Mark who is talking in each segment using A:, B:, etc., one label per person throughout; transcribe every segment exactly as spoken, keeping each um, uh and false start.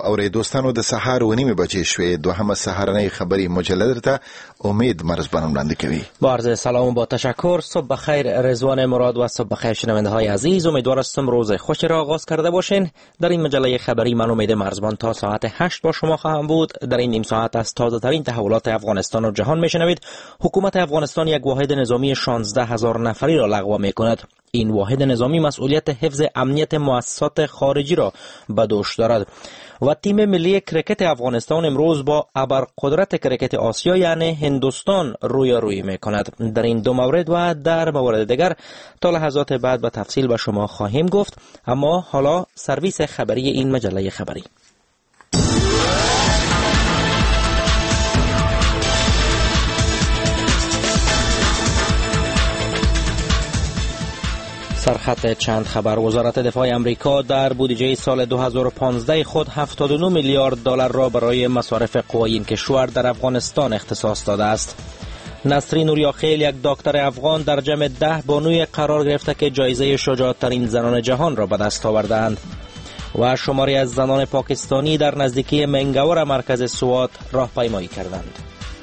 A: اورې دوستانو د سهار و نیمه بجې شوې دوهمه سهارنۍ خبری مجلل ته امید مرزبان وړاندې کوي.
B: با عرض سلام و با تشکر. صبح بخیر رضوان مراد و صبح بخیر شنونده های عزیز. امیدوار هستم روز خوشی را آغاز کرده باشین. در این مجله خبری من امید مرزبان تا ساعت هشت با شما خواهم بود. در این نیم ساعت از تازه ترین تحولات افغانستان و جهان میشنوید. حکومت افغانستان یک واحد نظامی شانزده هزار نفری را لغو میکند. این واحد نظامی مسئولیت حفظ امنیت مؤسسات خارجی را به دوش دارد. و تیم ملی کرکت افغانستان امروز با ابرقدرت کرکت آسیا یعنی هندوستان رویارویی میکند. در این دو مورد و در مورد دیگر تا لحظات بعد به تفصیل به شما خواهیم گفت، اما حالا سرویس خبری این مجله خبری. سرخط چند خبر. وزارت دفاع امریکا در بودجه سال دو هزار و پانزده خود هفتاد و نه میلیارد دلار را برای مصارف قوای این کشور در افغانستان اختصاص داده است. نسرین نوریاخیل، یک دکتر افغان، در جمع ده بانوی قرار گرفته که جایزه شجاع‌ترین زنان جهان را به دست آوردند. و شماری از زنان پاکستانی در نزدیکی منگور مرکز سوات راهپیمایی کردند.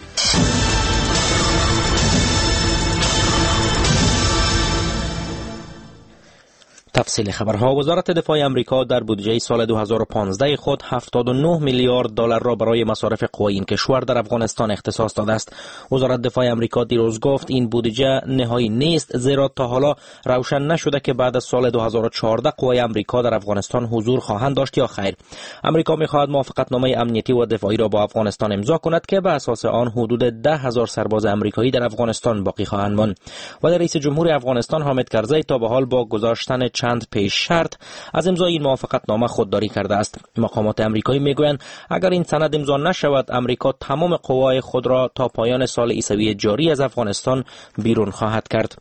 B: تفصیل خبرها. وزارت دفاع امریکا در بودجه سال دو هزار و پانزده خود هفتاد و نه میلیارد دلار را برای مصارف قوای این کشور در افغانستان اختصاص داده است. وزارت دفاع امریکا دیروز گفت این بودجه نهایی نیست، زیرا تا حالا روشن نشده که بعد از سال دو هزار و چهارده قوای امریکا در افغانستان حضور خواهند داشت یا خیر. امریکا می‌خواهد موافقتنامه امنیتی و دفاعی را با افغانستان امضا کند که به اساس آن حدود ده هزار سرباز امریکایی در افغانستان باقی خواهند ماند. و رئیس جمهور افغانستان حامد کرزی تا به حال با گذاشتن چند پیش شرط از امضای این موافقتنامه خودداری کرده است. مقامات امریکایی میگویند اگر این سند امضا نشود، امریکا تمام قوای خود را تا پایان سال عیسوی جاری از افغانستان بیرون خواهد کرد.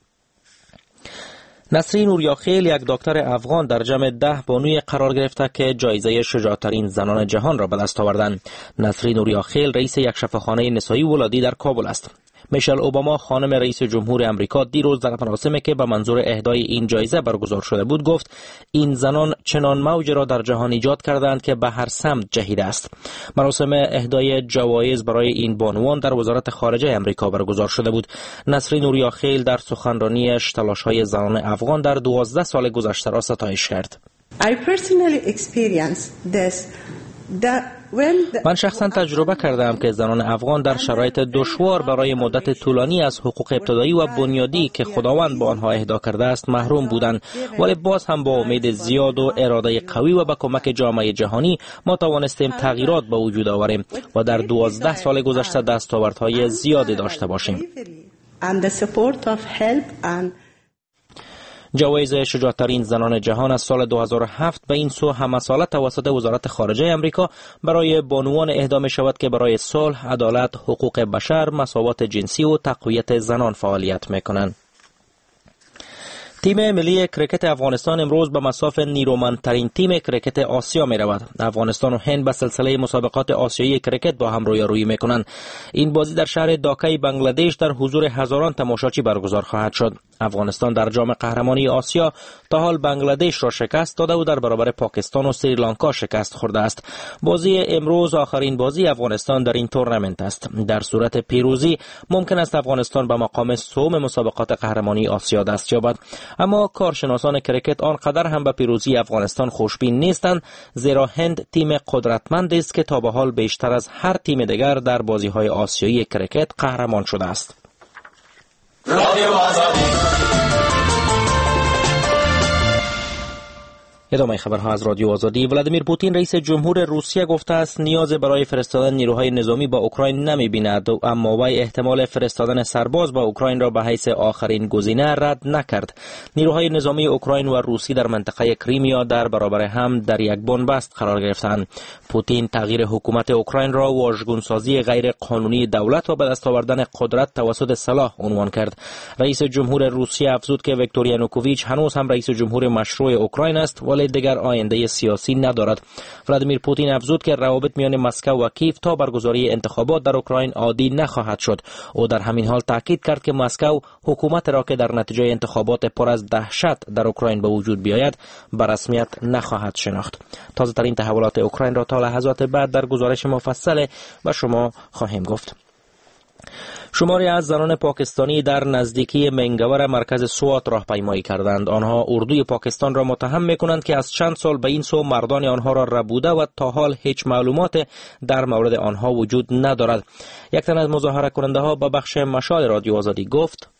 B: نسرین نوریاخیل، یک دکتر افغان، در جمع ده بانوی قرار گرفته که جایزه شجاع‌ترین زنان جهان را به دست آوردند. نسرین نوریاخیل رئیس یک شفاخانه نسایی ولادی در کابل است. میشل اوباما، خانم رئیس جمهور امریکا، دیروز در مراسمی که به منظور اهدای این جایزه برگزار شده بود گفت این زنان چنان موج را در جهان ایجاد کردند که به هر سمت جهیده است. مراسم اهدای جوایز برای این بانوان در وزارت خارجه امریکا برگزار شده بود. نسرین نوریاخیل در سخنرانیش تلاش‌های زنان افغان در دوازده سال گذشته را ستایش کرد.
C: I personally experienced this.
B: من شخصا تجربه کردم که زنان افغان در شرایط دشوار برای مدت طولانی از حقوق ابتدایی و بنیادی که خداوند به آنها اهدا کرده است محروم بودند، ولی باز هم با امید زیاد و اراده قوی و با کمک جامعه جهانی ما توانستیم تغییرات به وجود آوریم و در دوازده سال گذشته دستاوردهای زیادی داشته باشیم. جوایز شجاع‌ترین زنان جهان از سال دو هزار و هفت به این سو هم‌مساله توسط وزارت خارجه امریکا برای بانوان اهدا می شود که برای صلح، عدالت، حقوق بشر، مساوات جنسی و تقویت زنان فعالیت می کنند. تیم ملی کرکت افغانستان امروز به مصاف نیرومندترین تیم کرکت آسیا می رود. افغانستان و هند به سلسله مسابقات آسیایی کرکت با هم رویارویی می کنند. این بازی در شهر داکای بنگلادش در حضور هزاران تماشاچی برگزار خواهد شد. افغانستان در جام قهرمانی آسیا تا حال بنگلادش را شکست داده و در برابر پاکستان و سریلانکا شکست خورده است. بازی امروز آخرین بازی افغانستان در این تورنمنت است. در صورت پیروزی ممکن است افغانستان به مقام سوم مسابقات قهرمانی آسیا دست یابد. اما کارشناسان کرکت آنقدر هم به پیروزی افغانستان خوشبین نیستند، زیرا هند تیم قدرتمندی است که تا به حال بیشتر از هر تیم دیگر در بازی‌های آسیایی کرکت قهرمان شده است. ادامه خبرها از رادیو آزادی. ولادیمیر پوتین رئیس جمهور روسیه گفته است نیاز برای فرستادن نیروهای نظامی با اوکراین نمی‌بیند، اما وی احتمال فرستادن سرباز با اوکراین را به حیث آخرین گزینه رد نکرد. نیروهای نظامی اوکراین و روسی در منطقه کریمیا در برابر هم در یک بنبست قرار گرفتند. پوتین تغییر حکومت اوکراین را واژگونسازی غیر قانونی دولت و به دست آوردن قدرت توسط سلاح عنوان کرد. رئیس جمهور روسیه افزود که ویکتور یانوکوویچ هنوز هم رئیس جمهور مشروع اوکراین است، ولی ولی دیگر آینده سیاسی ندارد. ولادیمیر پوتین افزود که روابط میان مسکو و کیف تا برگزاری انتخابات در اوکراین عادی نخواهد شد. او در همین حال تاکید کرد که مسکو حکومت را که در نتیجه انتخابات پر از دهشت در اوکراین به وجود بیاید به رسمیت نخواهد شناخت. تازه ترین تحولات اوکراین را تا لحظات بعد در گزارش مفصل و شما خواهیم گفت. شماری از زنان پاکستانی در نزدیکی منگور مرکز سوات راهپیمایی کردند. آنها اردوی پاکستان را متهم می‌کنند که از چند سال به این سو مردان آنها را ربوده و تا حال هیچ معلومات در مورد آنها وجود ندارد. یک تن از مظاهره کننده ها به بخش مشال رادیو آزادی گفت: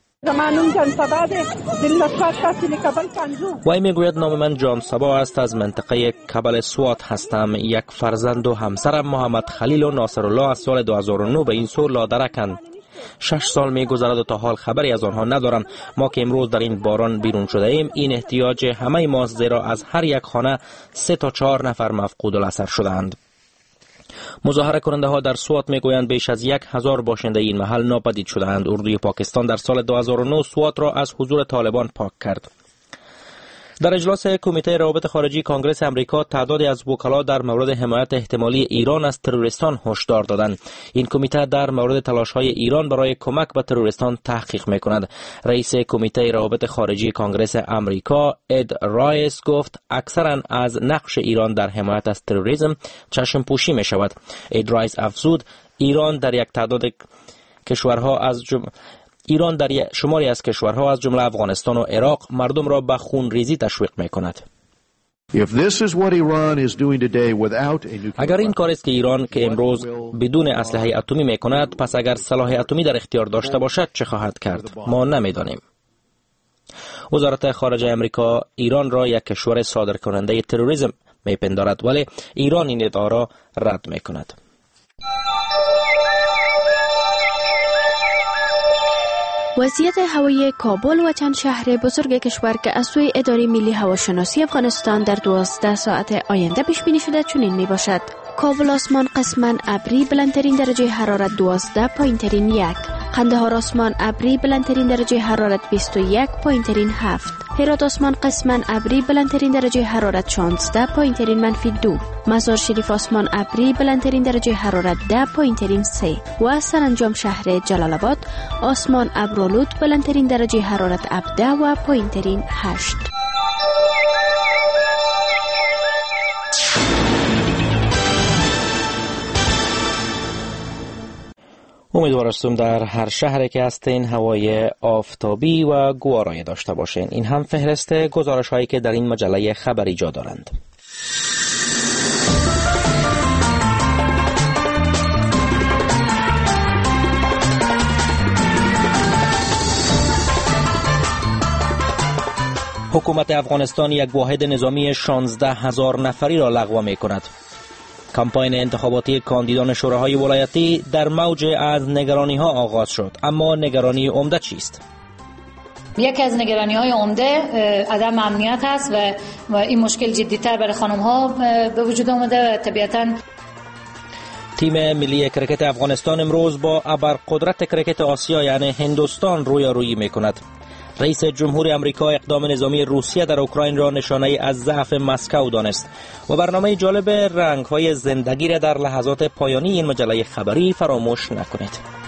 B: وی میگوید نام من جان سبا است، از منطقه کبل سوات هستم. یک فرزند و همسرم محمد خلیل و ناصر الله از سال دو هزار و نه به این سو لادرکند. شش سال میگذرد و تا حال خبری از آنها ندارم. ما که امروز در این باران بیرون شده ایم این احتیاج همه ماست، زیرا از هر یک خانه سه تا چهار نفر مفقود الاثر شدند. مظاهره کننده ها در سوات میگویند بیش از یک هزار باشنده این محل ناپدید شدند. اردوی پاکستان در سال دو هزار و نه سوات را از حضور طالبان پاک کرد. در اجلاس کمیته روابط خارجی کنگره امریکا تعدادی از وکلا در مورد حمایت احتمالی ایران از تروریستان هشدار دادند. این کمیته در مورد تلاش‌های ایران برای کمک به تروریستان تحقیق می‌کند. رئیس کمیته روابط خارجی کنگره امریکا اد رایس گفت اکثرا از نقش ایران در حمایت از تروریسم چشم پوشی می‌شود. اد رایس افزود ایران در یک تعداد کشورها از جمله ایران در شماری از کشورها از جمله افغانستان و عراق مردم را به خونریزی تشویق می‌کند. اگر این کاری است که ایران که امروز بدون اسلحه اتمی می‌کند، پس اگر سلاح اتمی در اختیار داشته باشد چه خواهد کرد؟ ما نمی‌دانیم. وزارت خارجه امریکا ایران را یک کشور صادر کننده تروریسم می‌پندارد، ولی ایران این ادعا را رد می‌کند.
D: وضعیت هوایی کابل و چند شهر بزرگ کشور که از سوی اداره ملی هواشناسی افغانستان در دوازده ساعت آینده پیش بینی شده چنین می باشد: کابل آسمان قسماً ابری، بلندترین درجه حرارت دوازده، پایینترین یک. قندهار آسمان ابری، بلندترین درجه حرارت بیست و یک، پایینترین هفت. هرات آسمان قسماً ابری، بلندترین درجه حرارت شانزده، پایینترین منفی دو. مزار شریف آسمان ابری، بلندترین درجه حرارت ده، پایینترین سه. و سرانجام شهر جلال آباد آسمان ابرآلود، بلندترین درجه حرارت هفده و پایینترین هشت.
B: امیدوار هستم در هر شهری که هستین هوای آفتابی و گوارایی داشته باشین. این هم فهرست گزارش هایی که در این مجله خبری جا دارند. حکومت افغانستان یک واحد نظامی شانزده هزار نفری را لغو می کند. کمپاین انتخاباتی کاندیدان شوراهای ولایتی در موج از نگرانی ها آغاز شد، اما نگرانی عمده چیست؟
E: یکی از نگرانی های عمده عدم امنیت است و, و این مشکل جدی‌تر برای خانم ها به وجود آمده و طبیعتاً
B: تیم ملی کرکت افغانستان امروز با ابرقدرت کرکت آسیا یعنی هندوستان رویارویی میکند. رئیس جمهور امریکا اقدام نظامی روسیه در اوکراین را نشانه از ضعف مسکو دانست و برنامه جالب رنگ‌های زندگی را در لحظات پایانی این مجله خبری فراموش نکنید.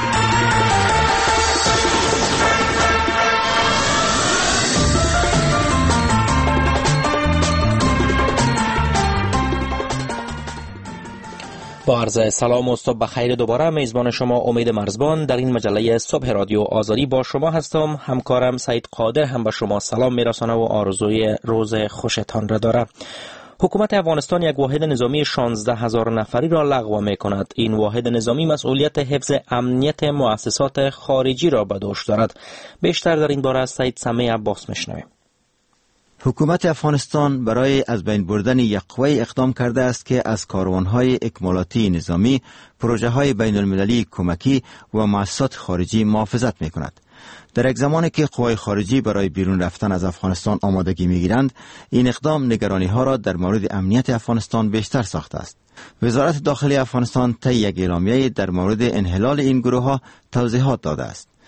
B: با عرض سلام و صبح بخیر دوباره میزبان شما امید مرزبان در این مجله صبح رادیو آزادی با شما هستم. همکارم سعید قادر هم به شما سلام میرسانه و آرزوی روز خوشتان را داره. حکومت افغانستان یک واحد نظامی شانزده هزار نفری را لغو می کند. این واحد نظامی مسئولیت حفظ امنیت مؤسسات خارجی را به دوش دارد. بیشتر در این باره از سعید سمیع عباس میشنویم.
F: حکومت افغانستان برای از بین بردن یک قوه اقدام کرده است که از کاروانهای اکمالاتی نظامی، پروژه‌های بین المللی کمکی و مؤسسات خارجی محافظت می‌کند. در یک زمانی که قوای خارجی برای بیرون رفتن از افغانستان آمادگی می‌گیرند، این اقدام نگرانی‌ها را در مورد امنیت افغانستان بیشتر ساخته است. وزارت داخلی افغانستان طی یک اعلامیه در مورد انحلال این گروه‌ها توضیحات داده است.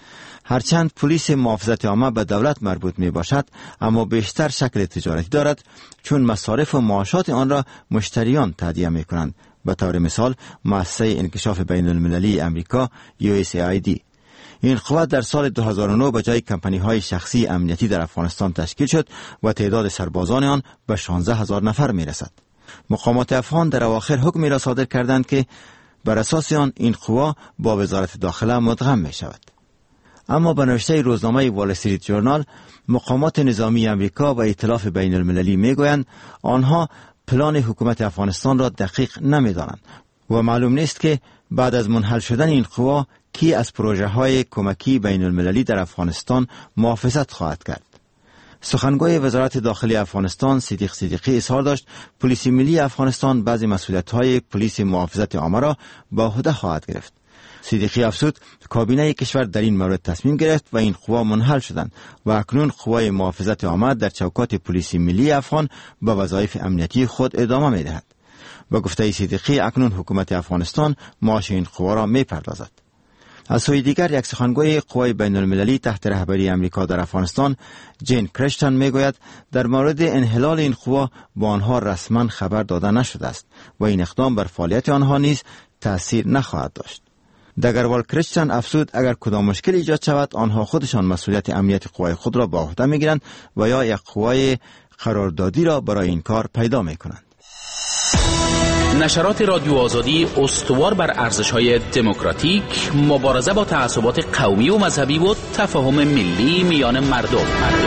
F: هرچند پلیس محافظت عامه به دولت مربوط می باشد، اما بیشتر شکل تجارتی دارد، چون مصارف و معاشات آن را مشتریان تهیه می کنند. به طور مثال مؤسسه انکشاف بین المللی امریکا یو اس ای آی دی. این قوه در سال دو هزار و نه به جای کمپانی های شخصی امنیتی در افغانستان تشکیل شد و تعداد سربازان آن به شانزده هزار نفر می رسد. مقامات افغان در اواخر حکمی را صادر کردند که بر اساس آن این قوه با وزارت داخله مدغم می شود. اما به نوشته روزنامه وال استریت جورنال، مقامات نظامی امریکا و ائتلاف بین المللی می گویند آنها پلان حکومت افغانستان را دقیق نمی دانند و معلوم نیست که بعد از منحل شدن این قوه کی از پروژه های کمکی بین المللی در افغانستان محافظت خواهد کرد. سخنگوی وزارت داخلی افغانستان صدیق صدیقی اظهار داشت پلیس ملی افغانستان بعضی مسئولیت‌های پلیس محافظت عامه را به عهده خواهد گرفت. صدیقی افزود کابینه کشور در این مورد تصمیم گرفت و این قوا منحل شدند و اکنون قوای محافظت عامه در چوکات پلیس ملی افغان به وظایف امنیتی خود ادامه می‌دهد. با گفته صدیقی اکنون حکومت افغانستان معاش این قوا را می‌پردازد. از سوی دیگر یک سخنگوی قوای بین المللی تحت رهبری امریکا در افغانستان جین کرشتن میگوید در مورد انحلال این قوا با آنها رسما خبر داده نشده است و این اقدام بر فعالیت آنها نیز تأثیر نخواهد داشت. دگروال کرشتن افزود اگر کدام مشکل ایجاد شود آنها خودشان مسئولیت امنیت قوای خود را به عهده میگیرند و یا یک قوای قراردادی را برای این کار پیدا میکنند.
G: نشرات رادیو آزادی استوار بر ارزش‌های دموکراتیک، مبارزه با تعصبات قومی و مذهبی و تفاهم ملی میان مردم.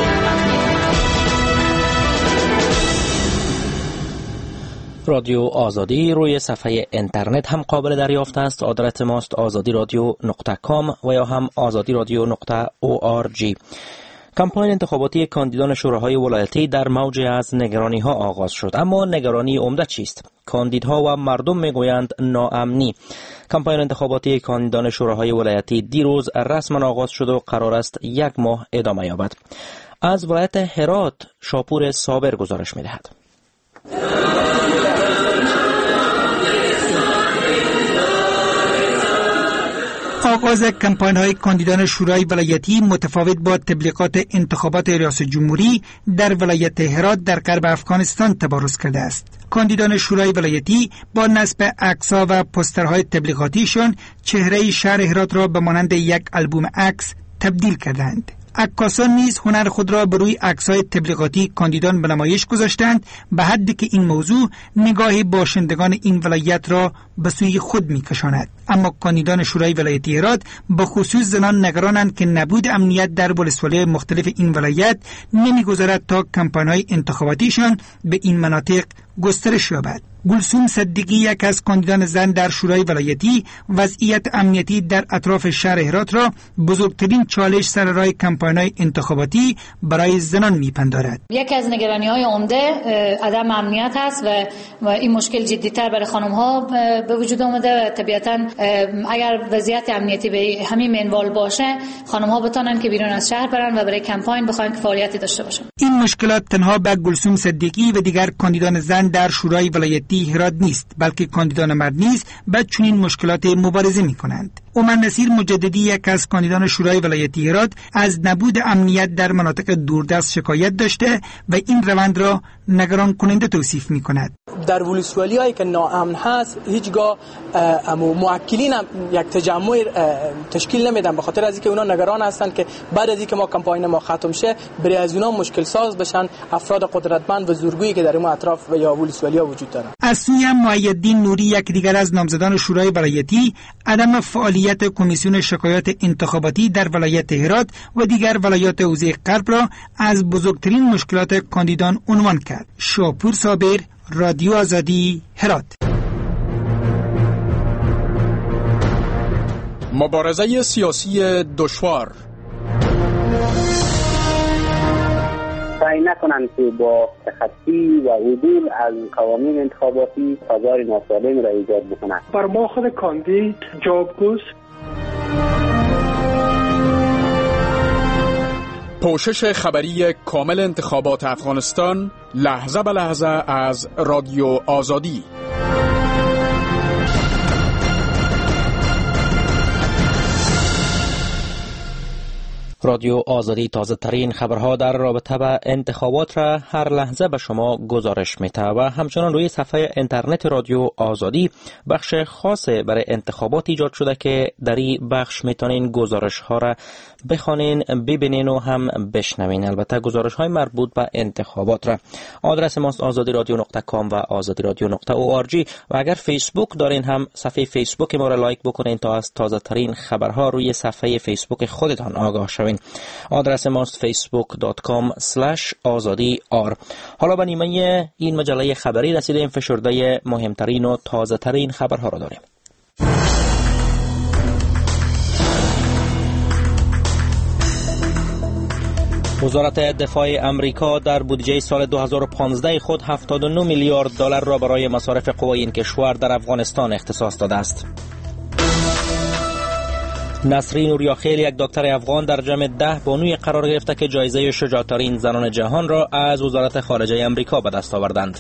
B: رادیو آزادی روی صفحه اینترنت هم قابل دریافت است. آدرس ماست آزادی رادیو نقطه کام و یا هم آزادی رادیو نقطه او آر جی. کمپاین انتخاباتی کاندیدان شوراهای ولایتی در موج از نگرانی ها آغاز شد، اما نگرانی عمده چیست؟ کاندیدها و مردم میگویند ناامنی. کمپاین انتخاباتی کاندیدان شوراهای ولایتی دیروز رسما آغاز شد و قرار است یک ماه ادامه یابد. از ولایت هرات شاپور صابر گزارش میدهد.
H: آغاز کمپاین های کاندیدان شورای ولایتی متفاوت با تبلیغات انتخابات ریاست جمهوری در ولایت هرات در غرب افغانستان تبارز کرده است. کاندیدان شورای ولایتی با نصب عکس‌ها و پوسترهای تبلیغاتیشان چهره شهر هرات را به مانند یک آلبوم عکس تبدیل کردند. عکاسان نیز هنر خود را بر روی عکس‌های تبلیغاتی کاندیدان به نمایش گذاشتند، به حدی که این موضوع نگاه باشندگان این ولایت را به سوی خود می‌کشاند. اما کاندیدان شورای ولایتی هرات به خصوص زنان نگرانند که نبود امنیت در ولسوالی مختلف این ولایت نمی‌گذارد تا کمپاین‌های انتخاباتیشان به این مناطق گسترش یابد. گلسوم صدیقی، یک از کاندیدان زن در شورای ولایتی، وضعیت امنیتی در اطراف شهر هرات را بزرگترین چالش سر راه کمپاین‌های انتخاباتی برای زنان می‌پندارد.
E: یکی از نگرانی‌های عمده عدم امنیت است و, و این مشکل جدی‌تر برای خانم‌ها به وجود آمده و طبیعتاً اگر وضعیت امنیتی به همین منوال باشه خانم‌ها بتونن که بیرون از شهر برن و برای کمپاین بخواهند که فعالیتی داشته باشن. این
H: مشکلات تنها به گلسوم صدیقی و دیگر کاندیدان زن در شورای ولایتی هرات نیست، بلکه کاندیدان مرد نیز با چنین مشکلات مبارزه می‌کنند. عمر نصیر مجددی، یک از کاندیدان شورای ولایتی هرات، از نبود امنیت در مناطق دوردست شکایت داشته و این روند را نگران کننده توصیف می‌کند.
I: در ولسوالی هایی که ناامن هست هیچگاه موکلین یک تجمع تشکیل نمیدن، به خاطر از اینکه اونا نگران هستند که بعد از اینکه ما کمپاین ما ختم شه برای از اونا مشکل ساز بشن افراد قدرتمند و زورگویی که در اون اطراف و یا ولسوالی ها وجود دارن.
H: از سوی مؤیدالدین نوری، یک دیگر از نامزدان شورای ولایتی، عدم فعالیت کمیسیون شکایات انتخاباتی در ولایت هرات و دیگر ولایات حوزه غرب را از بزرگترین مشکلات کاندیدان عنوان کرد. شاپور صابر، رادیو آزادی، هرات.
J: مبارزه سیاسی دشوار.
K: سعی نکنند که با تخطی و عدول از قوانین انتخاباتی فضای ناسالم را ایجاد بکنند.
L: بر ما خود کاندید جوابگوست.
J: پوشش خبری کامل انتخابات افغانستان لحظه به لحظه از رادیو آزادی.
B: رادیو آزادی تازه ترین خبرها در رابطه با انتخابات را هر لحظه به شما گزارش میده و همچنان روی صفحه اینترنت رادیو آزادی بخش خاص برای انتخابات ایجاد شده که در این بخش میتونین گزارش ها را بخوانین، ببینین و هم بشنوین. البته گزارش های مربوط به انتخابات را. آدرس ماست آزادی رادیو نقطه کام و آزادی رادیو نقطه او آر جی و اگر فیسبوک دارین هم صفحه فیسبوک ما را لایک بکنین تا از تازه ترین خبرها روی صفحه فیسبوک خودتان آگاه شوین. آدرس ماست فیسبوک دات کام اسلش آزادی آر. حالا به نیمه این مجله خبری رسیدیم. فشرده مهمترین و تازه ترین خبرها را داریم. وزارت دفاع امریکا در بودجه سال دو هزار و پانزده خود هفتاد و نه میلیارد دلار را برای مصارف قوای این کشور در افغانستان اختصاص داده است. نسرین اوریاخیل، یک دکتر افغان در جمع ده بانوی قرار گرفته که جایزه شجاع‌ترین زنان جهان را از وزارت خارجه امریکا به دست آوردند.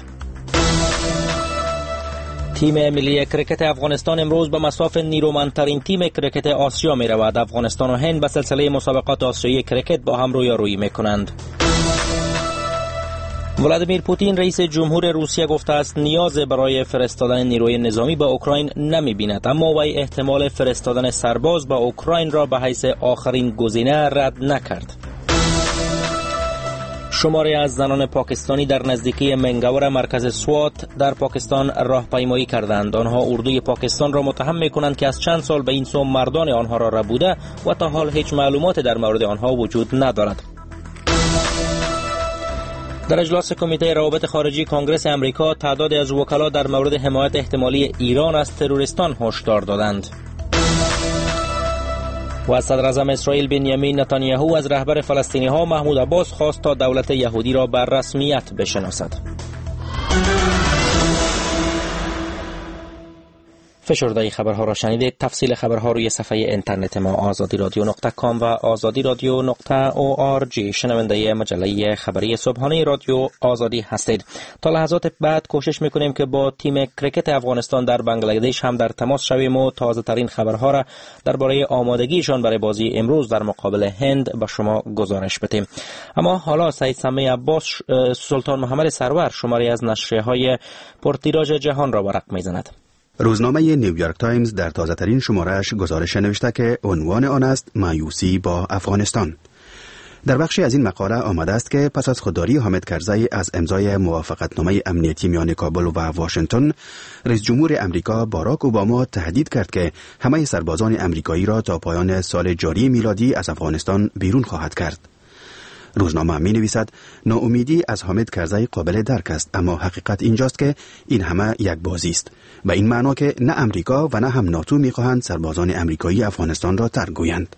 B: تیم ملی کرکت افغانستان امروز به مصاف نیرومندترین تیم کرکت آسیا می رود. افغانستان و هند به سلسله مسابقات آسیایی کرکت با هم رویارویی می کنند. ولادیمیر پوتین رئیس جمهور روسیه گفته است نیاز برای فرستادن نیروی نظامی به اوکراین نمی بیند، اما وی احتمال فرستادن سرباز به اوکراین را به حیث آخرین گزینه رد نکرد. شماری از زنان پاکستانی در نزدیکی منگور مرکز سوات در پاکستان راهپیمایی کردند. آنها اردوی پاکستان را متهم می‌کنند که از چند سال به این سو مردان آنها را ربوده و تا حال هیچ معلومات در مورد آنها وجود ندارد. در اجلاس کمیته روابط خارجی کنگره امریکا تعدادی از وکلا در مورد حمایت احتمالی ایران از تروریستان هشدار دادند. و صدر اعظم اسرائیل بنیامین نتانیاهو از رهبر فلسطینی ها محمود عباس خواست تا دولت یهودی را بر رسمیت بشناسد. فشرده خبرها را شنیدید. تفصیل خبرها روی صفحه اینترنت ما آزادی رادیو نقطه کام و آزادی رادیو نقطه او آر جی. شنونده مجله خبری صبحانه رادیو آزادی هستید. تا لحظات بعد کوشش میکنیم که با تیم کرکت افغانستان در بنگلادش هم در تماس شویم و تازه ترین خبرها را درباره آمادگیشان برای بازی امروز در مقابل هند به شما گزارش بدیم. اما حالا سید سمی عباس سلطان محمد سرور شماری از نشریه‌های پرتیراژ جهان را ورق میزند.
M: روزنامه نیویورک تایمز در تازه ترین شماره‌اش گزارش نوشته که عنوان آن است مایوسی با افغانستان. در بخشی از این مقاله آمده است که پس از خودداری حامد کرزی از امضای موافقتنامه امنیتی میان کابل و واشنگتن، رئیس جمهور امریکا باراک اوباما تهدید کرد که همه سربازان امریکایی را تا پایان سال جاری میلادی از افغانستان بیرون خواهد کرد. روزنامه می نویسد ناامیدی از حامد کرزی قابل درک است، اما حقیقت اینجاست که این همه یک بازی است، به این معنا که نه امریکا و نه هم ناتو می خواهند سربازان امریکایی افغانستان را ترک گویند.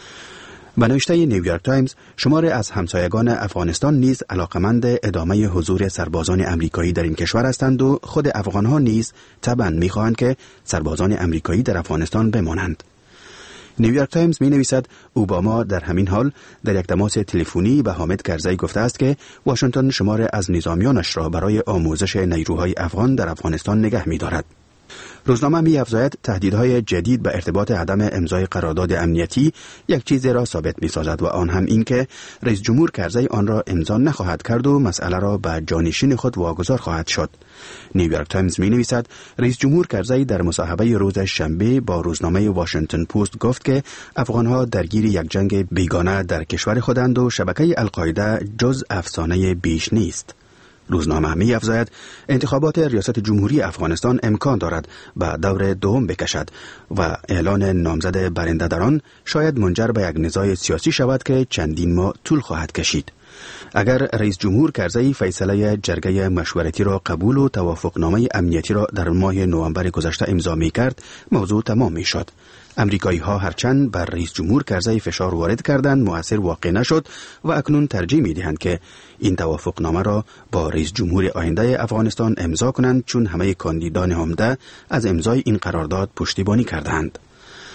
M: به نوشته نیویورک تایمز، شمار از همسایگان افغانستان نیز علاقمند ادامه حضور سربازان امریکایی در این کشور هستند و خود افغانها نیز طبعا می خواهند که سربازان امریکایی در افغانستان بمانند. نیویورک تایمز می نویسد اوباما در همین حال در یک تماس تلفنی به حامد کرزی گفته است که واشنگتن شمار از نظامیانش را برای آموزش نیروهای افغان در افغانستان نگه می دارد. روزنامه می افزاید تهدیدهای جدید به ارتباط عدم امضای قرارداد امنیتی یک چیز را ثابت می سازد و آن هم این که رئیس جمهور کرزی آن را امضا نخواهد کرد و مسئله را به جانشین خود واگذار خواهد شد. نیویورک تایمز می نویسد رئیس جمهور کرزی در مصاحبه روز شنبه با روزنامه واشنگتن پست گفت که افغانها درگیر یک جنگ بیگانه در کشور خودند و شبکه القاعده جز افسانه بیش نیست. روزنامه می افزاید انتخابات ریاست جمهوری افغانستان امکان دارد به دور دوم بکشد و اعلان نامزد برنده در آن شاید منجر به یک نزاع سیاسی شود که چندین ماه طول خواهد کشید. اگر رئیس جمهور کرزی فیصله جرگه مشورتی را قبول و توافقنامه امنیتی را در ماه نوامبر گذشته امضا می کرد، موضوع تمام می شد. امریکایی ها هرچند بر رئیس جمهور کرزی فشار وارد کردند مؤثر واقع نشد و اکنون ترجیح می دهند که این توافقنامه را با رئیس جمهور آینده افغانستان امضا کنند، چون همه کاندیدان عمده از امضای این قرارداد پشتیبانی کردند.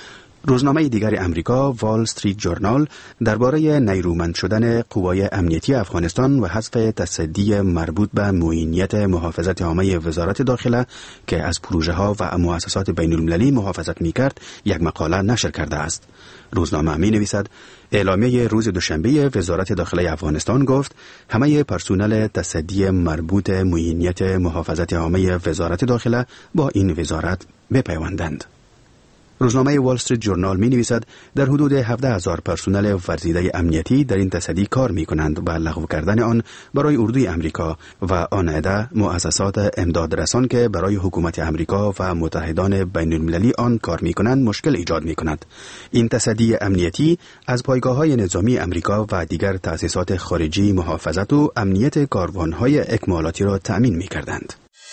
M: روزنامه دیگر امریکا وال استریت جورنال درباره نیرومند شدن قوای امنیتی افغانستان و حذف تصدی مربوط به معینیت محافظت عامه وزارت داخله که از پروژه ها و مؤسسات بین المللی محافظت می کرد یک مقاله نشر کرده است. روزنامه می نویسد اعلامیه روز دوشنبه وزارت داخله افغانستان گفت همه پرسونل تصدی مربوط معینیت محافظت عامه وزارت داخله با این وزارت بپیوندند. روزنامه وال استریت جورنال می نویسد در حدود هفده هزار پرسونل ورزیده امنیتی در این تصدی کار می کنند و لغو کردن آن برای اردوی امریکا و آن عده مؤسسات امداد رسان که برای حکومت امریکا و متحدان بین المللی آن کار می کنند مشکل ایجاد می کند. این تصدی امنیتی از پایگاه های نظامی امریکا و دیگر تأسیسات خارجی محافظت و امنیت کاروانهای اکمالاتی را تأمین می کردند.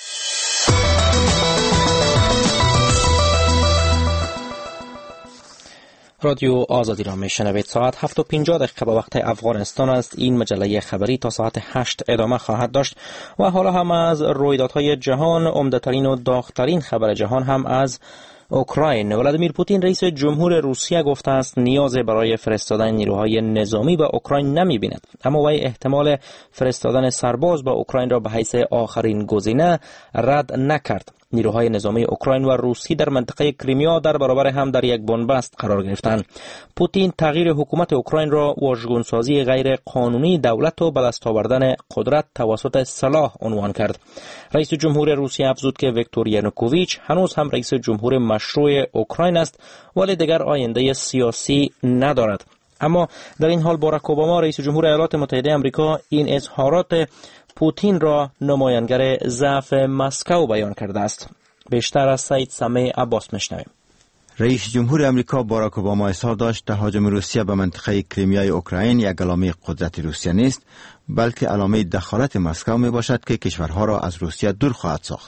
B: رادیو آزادی را میشنوید. ساعت هفت و پنجاه دقیقه به وقت افغانستان است. این مجله خبری تا ساعت هشت ادامه خواهد داشت و حالا هم از رویدادهای جهان. عمده‌ترین و داغ‌ترین خبر جهان هم از اوکراین. ولادیمیر پوتین رئیس جمهور روسیه گفته است نیاز برای فرستادن نیروهای نظامی به اوکراین نمی‌بیند، اما وی احتمال فرستادن سرباز به اوکراین را به حیث آخرین گزینه رد نکرد. نیروهای نظامی اوکراین و روسی در منطقه کریمیا در برابر هم در یک بنبست قرار گرفتند. پوتین تغییر حکومت اوکراین را واژگونسازی غیر قانونی دولت و به دست آوردن قدرت توسط سلاح عنوان کرد. رئیس جمهور روسیه افزود که ویکتور یانوکوویچ هنوز هم رئیس جمهور مشروع اوکراین است ولی دیگر آینده سیاسی ندارد. اما در این حال باراک اوباما رئیس جمهور ایالات متحده آمریکا این اظهارات پوتین را نمایانگر ضعف مسکو بیان کرده است. بیشتر از سید سمیع عباس میشنویم.
F: رئیس جمهور آمریکا باراک اوباما اظهار داشت تهاجم روسیه به منطقه کریمیای اوکراین یک علامه قدرت روسیه نیست، بلکه علامه دخالت مسکو می باشد که کشورها را از روسیه دور خواهد ساخت.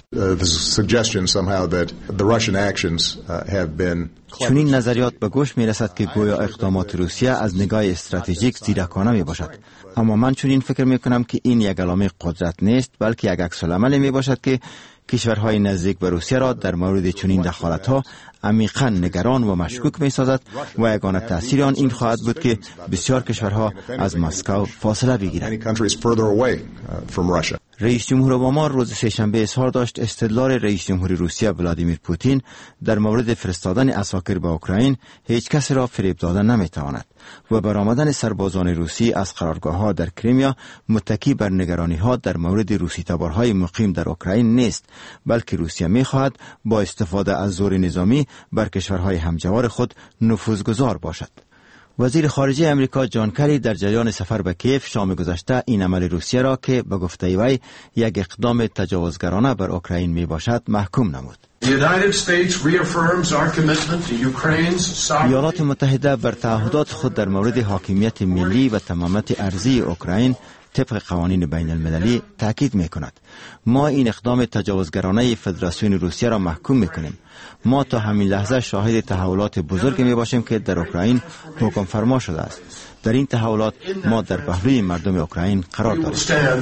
F: چنین نظریات به گوش می رسد که گویا اقدامات روسیه از نگاه استراتژیک زیرکانه می باشد، اما من چنین فکر می کنم که این یک علامه قدرت نیست، بلکه یک عکس العمل می باشد که کشورهای نزدیک به روسیه را در مورد چنین دخالت‌ها عمیقاً نگران و مشکوک می‌سازد و یگانه تأثیر آن این خواهد بود که بسیار کشورها از مسکو فاصله بگیرند. رئیس جمهور اوباما روز سه‌شنبه اظهار داشت استدلال رئیس جمهور روسیه ولادیمیر پوتین در مورد فرستادن عساکر به اوکراین هیچ کس را فریب دادن نمی‌تواند و برآمدن سربازان روسی از قرارگاه‌ها در کریمیا متکی بر نگرانی‌ها در مورد روسی تبارهای مقیم در اوکراین نیست، بلکه روسیه می‌خواهد با استفاده از زور نظامی بر کشورهای همجوار خود نفوذگذار باشد. وزیر خارجه امریکا جان کری در جریان سفر به کیف شام گذشته این عمل روسیه را که به گفته وی یک اقدام تجاوزگرانه بر اوکراین می باشد محکوم نمود. ایالات متحده بر تعهدات خود در مورد حاکمیت ملی و تمامیت ارضی اوکراین طبق قوانین بین المللی تاکید می کند. ما این اقدام تجاوزگرانه فدراسیون روسیه را محکوم می کنیم. ما تا همین لحظه شاهد تحولات بزرگی می باشیم که در اوکراین حکم فرما شده است. در این تحولات ما در پهلوی مردم اوکراین قرار داریم.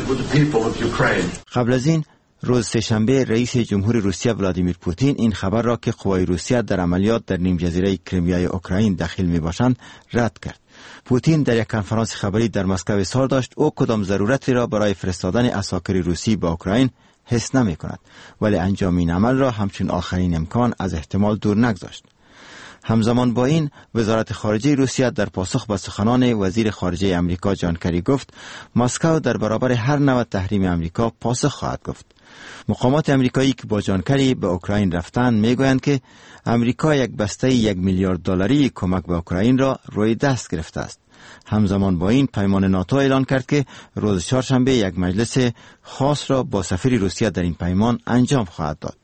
F: قبل از این روز سه‌شنبه رئیس جمهور روسیه ولادیمیر پوتین این خبر را که قوای روسیه در عملیات در نیم جزیره کریمیای اوکراین دخیل می باشند رد کرد. پوتین در یک کنفرانس خبری در مسکو اظهار داشت او کدام ضرورتی را برای فرستادن عساکر روسی به اوکراین حس نمی کند، ولی انجام این عمل را همچون آخرین امکان از احتمال دور نگذاشت. همزمان با این وزارت خارجه روسیه در پاسخ به سخنان وزیر خارجه امریکا جان کری گفت مسکو در برابر هر نوع تحریم امریکا پاسخ خواهد گفت. مقامات امریکایی که با جان کری به اوکراین رفتند میگویند که امریکا یک بسته یک میلیارد دلاری کمک به اوکراین را روی دست گرفته است. همزمان با این پیمان ناتو اعلان کرد که روز چهارشنبه یک مجلس خاص را با سفیر روسیه در این پیمان انجام خواهد داد.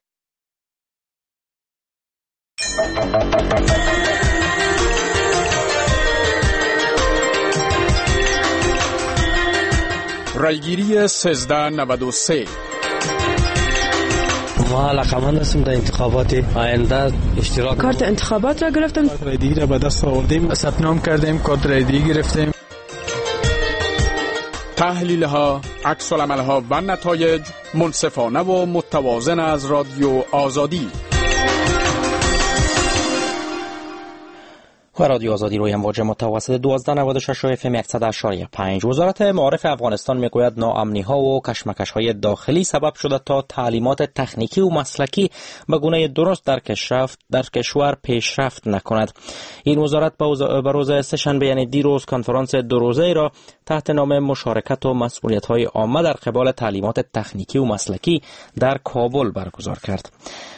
J: رایگیری سیزده نود و سه
N: ما علاقمند هستیم در انتخابات آینده اشتراک.
O: کارت انتخابات را گرفتم،
I: رایگیری را به دست آوردیم، ثبت نام کردیم، کارت رایگیری گرفتیم.
J: تحلیل ها، عکس العمل ها و نتایج منصفانه و متوازن از رادیو آزادی.
B: و رادیو آزادی روی امواج متوسط دوازده نود و شش اف ام صد و اشاری پنج. وزارت معارف افغانستان میگوید ناامنی ها و کشمکش های داخلی سبب شده تا تعلیمات تکنیکی و مسلکی به گونه درست در کشرفت در کشور پیشرفت نکند. این وزارت به روز سه‌شنبه یعنی دیروز کنفرانس دو روزه را تحت نام مشارکت و مسئولیت های عامه در قبال تعلیمات تکنیکی و مسلکی در کابل برگزار کرد.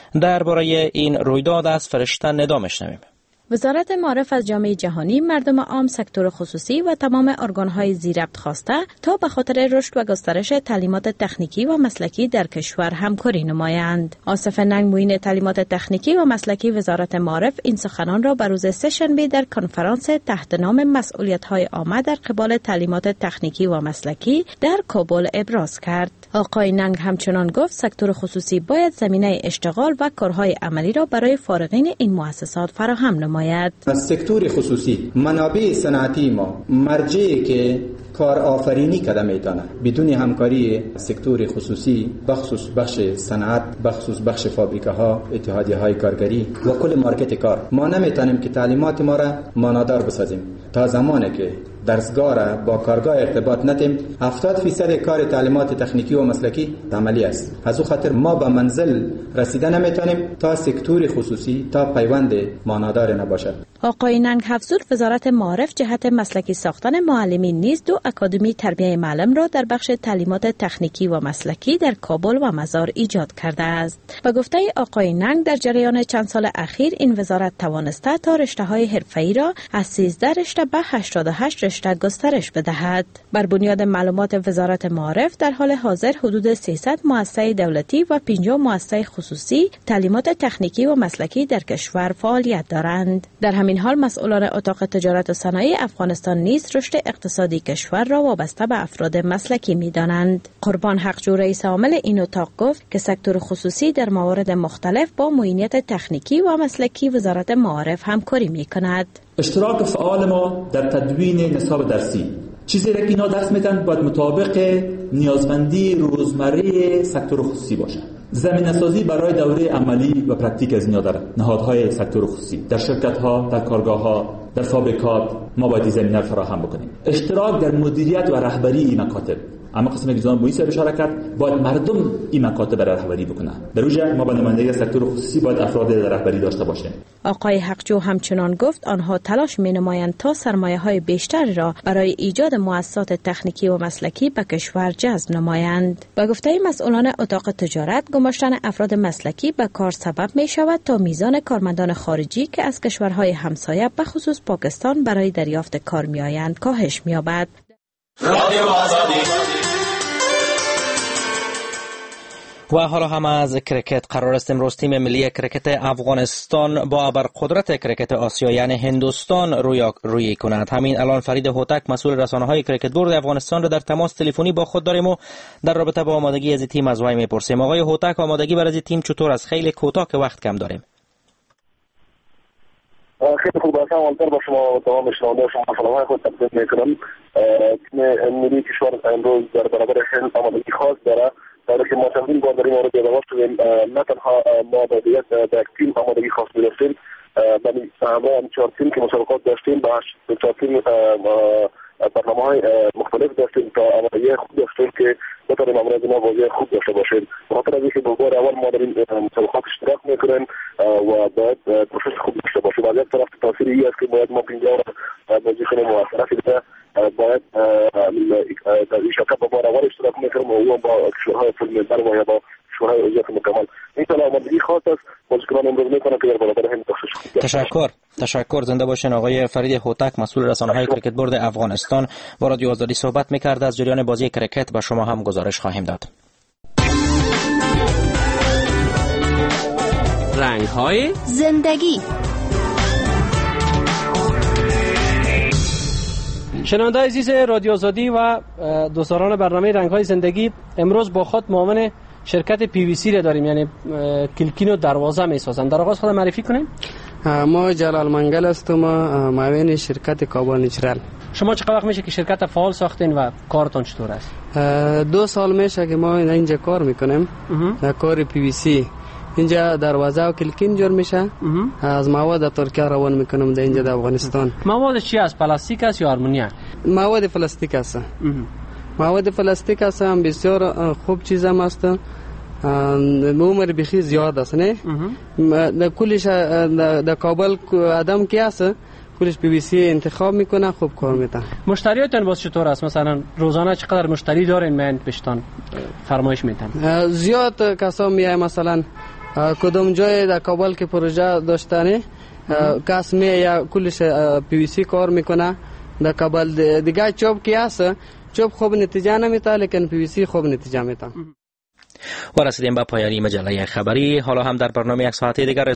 B: درباره این رویداد از فرشته ندا میشنویم.
O: وزارت معارف از جامعه جهانی، مردم عام، سکتور خصوصی و تمام ارگان‌های زیربط خواسته تا به خاطر رشد و گسترش تعلیمات تکنیکی و مسلکی در کشور همکاری نمایند. آصف ننگ، معین تعلیمات تکنیکی و مسلکی وزارت معارف، این سخنان را به روز سه‌شنبه در کنفرانس تحت نام مسئولیت‌های عامه در قبال تعلیمات تکنیکی و مسلکی در کابل ابراز کرد. آقای ننگ همچنان گفت سکتور خصوصی باید زمینه اشتغال و کارهای عملی را برای فارغین این مؤسسات فراهم نماید.
P: سکتور خصوصی منابع صنعتی ما مرجعی که کار آفرینی کده میتونه. بدون همکاری سکتور خصوصی بخصوص بخش صنعت، بخصوص بخش فابریکه ها، اتحادیه های کارگری و کل مارکت کار، ما نمیتونیم که تعلیمات ما را مانادار بسازیم. تا زمانی که درسگاه را با کارگاه ارتباط ندیم، هفتاد فیصد کار تعلیمات تکنیکی و مسلکی عملی است. از او خاطر ما به منزل رسیدن نمیتونیم تا سکتور خصوصی تا پیوند مانادار نباشد.
O: آقای ننگ افزود وزارت معارف جهت مسلکی ساختن معلمین نیز دو اکادمی تربیت معلم را در بخش تعلیمات تکنیکی و مسلکی در کابل و مزار ایجاد کرده است. به گفته آقای ننگ در جریان چند سال اخیر این وزارت توانسته تا رشته‌های حرفه‌ای را از سیزده رشته به هشتاد و هشت رشته گسترش بدهد. بر بنیاد معلومات وزارت معارف در حال حاضر حدود سیصد مؤسسه دولتی و پنجاه مؤسسه خصوصی تعلیمات تکنیکی و مسلکی در کشور فعالیت دارند. در همین حال مسئولان اتاق تجارت و صنایع افغانستان نیز رشد اقتصادی کشور را وابسته به افراد مسلکی می‌دانند. قربان حقجو رئیس عامل این اتاق گفت که سکتور خصوصی در موارد مختلف با معینیت تکنیکی و مسلکی وزارت معارف همکاری می‌کند.
Q: اشتراک فعال ما در تدوین نصاب درسی، چیزی را که اینا درس میدن باید مطابق نیازمندی روزمره سکتور خصوصی باشه. زمینه سازی برای دوره عملی و پرکتیک از اینا در نهادهای سکتور خصوصی، در شرکت ها، در کارگاه ها، در فابریکات ما باید زمینه فراهم بکنیم. اشتراک در مدیریت و رهبری این مکاتب، اما قسم که بویی سر اشاره کرد باید مردم این مکاتب را رهبری بکنن. در اوجه ما با نمایندگی سکتور خصوصی باید افراد رهبری داشته باشیم.
O: آقای حقجو همچنان گفت آنها تلاش می‌نمایند تا سرمایه‌های بیشتری را برای ایجاد مؤسسات تکنیکی و مسلکی به کشور جذب نمایند. با گفته مسئولان اتاق تجارت، گماشتن افراد مسلکی به کار سبب می‌شود تا میزان کارمندان خارجی که از کشورهای همسایه به خصوص پاکستان برای دریافت کار می‌آیند کاهش می‌یابد.
B: و حالا هم از کرکت قرار است امروز تیم ملی کرکت افغانستان با ابرقدرت کرکت آسیا یعنی هندوستان روی روی کند. همین الان فرید هوتک مسئول رسانه‌های کرکت بورد افغانستان را در تماس تلفنی با خود داریم و در رابطه با آمادگی از تیم از وی میپرسیم. آقای هوتک، آمادگی برای تیم چطور است؟ خیلی کوتاه که وقت کم داریم.
R: خیلی خوب است. اولتر با شما تمام شنونده شما سلامهای خود تقدیم میکنم. تیم ملی کشور امروز در برابر هند آمادگی خاص داره. در که ما چندین بار در این مورد یادآور شدیم، نه تنها ما با دیت در تیم آمادگی خاص می‌داشتیم، بلکه همراه هم چهار تیم که مسابقات داشتیم با چهار تیم برنامه‌های مختلف داشتیم تا آمادگی خوب داشتیم که بتوانیم امروز ما بازی خوب داشته باشیم. به خاطر از اینکه به بار اول ما در این مسابقات اشتراک می‌کنیم و باید پروسس خوب داشته باشیم. از یک طرف تاثیر این است که باید ما پنجاه بازی کنیم و از طرفی دیگه باید در این شرکت با بار اول اشتراک میکنم و اون با کشورهای فیلمبر و یا با کشورهای عضویت مکمل. این سال آمادگی خاص است. بازیکنان امروز میکنم که در برابر هند بخشش.
B: تشکر. تشکر. زنده باشین. آقای فرید هوتک مسئول رسانه‌های کرکت بورد افغانستان با رادیو آزادی صحبت میکرد. از جریان بازی کرکت به شما هم گزارش خواهیم داد.
S: رنگ‌های
D: زندگی.
N: شنونده عزیز رادیو آزادی و دوستداران برنامه رنگ‌های زندگی، امروز با خود معاون شرکت پی وی سی را داریم، یعنی کلکین و دروازه می‌سازند. در آغاز خود معرفی کنیم.
T: ما جلال منگل هستم، معاون شرکت کابل نیچرال.
N: شما چقدر وقت میشه که شرکت فعال ساختین و کارتون چطور است؟
T: دو سال میشه که ما اینجا کار میکنیم. کار پی وی سی اینجا دروازه و کلکین جور میشه. از مواد ترکیه روان میکنم در اینجا در افغانستان.
N: مواد چی است؟ پلاستیک است یا آلومینیوم؟
T: مواد پلاستیک است. مواد پلاستیک است هم بسیار خوب چیز هم است. عمر بخی زیاد است نه. در کلش در کابل آدم کی است کلش پی وی سی انتخاب میکنه خوب کار میکنه.
N: مشتریاتون باز چطور است؟ مثلا روزانه چقدر مشتری دارین؟ من پیشتان فرمایش میتم.
T: زیاد کسا میای مثلا کدوم جای در کابل که پروژه داشتنه کس میای یا کلش پی وی سی کار میکنه. در کابل دیگه چوب کی است چوب خوب نتیجه نمیده لیکن پی وی سی خوب نتیجه میده.
B: و رسیدیم به پایان مجله خبری. حالا هم در برنامه یک ساعته دیگر